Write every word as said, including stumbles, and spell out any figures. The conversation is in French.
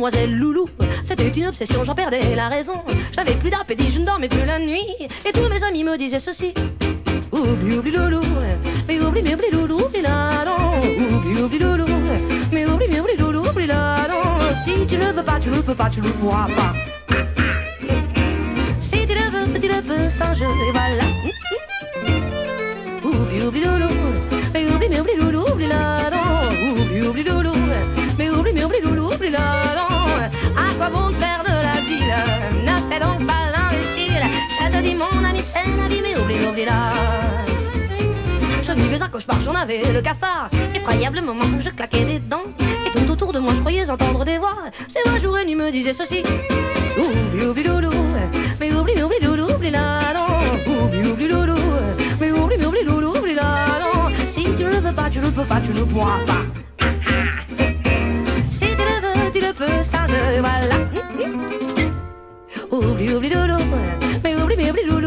Mademoiselle Loulou. C'était une obsession, j'en perdais la raison. J'avais plus d'appétit, je ne dormais plus la nuit. Et tous mes amis me disaient ceci: oublie, oublie Loulou, mais oublie, mais oublie Loulou, oublie la non. Oublie, oublie Loulou, mais oublie, mais oublie Loulou, oublie la non. Si tu ne veux pas, tu ne peux pas, tu ne pourras pas. Si tu le veux, tu le peux, c'est un jeu, et voilà. Oublie, oublie Loulou, mais oublie, mais oublie Loulou, oublie la non. Oublie, oublie Loulou, mais oublie, mais oublie Loulou, oublie la non. À quoi bon te faire de la ville? Ne fais donc pas l'imbécile. Je te dis mon ami, c'est la vie, mais oublie, oublie la. Je vivais un cauchemar, j'en avais le cafard. Effroyablement, je claquais des dents. Et tout autour de moi, je croyais entendre des voix. C'est vrai, jour et nuit me disaient ceci: oublie, oublie Loulou, mais oublie, mais oublie Loulou, oublie la non. Oublie, oublie Loulou, mais oublie, mais oublie Loulou, oublie la non. Si tu ne veux pas, tu ne peux pas, tu ne pourras pas. Si tu le veux, tu le peux, c'est un jeu, voilà. Oublie, oublie Loulou, mais oublie, mais oublie Loulou.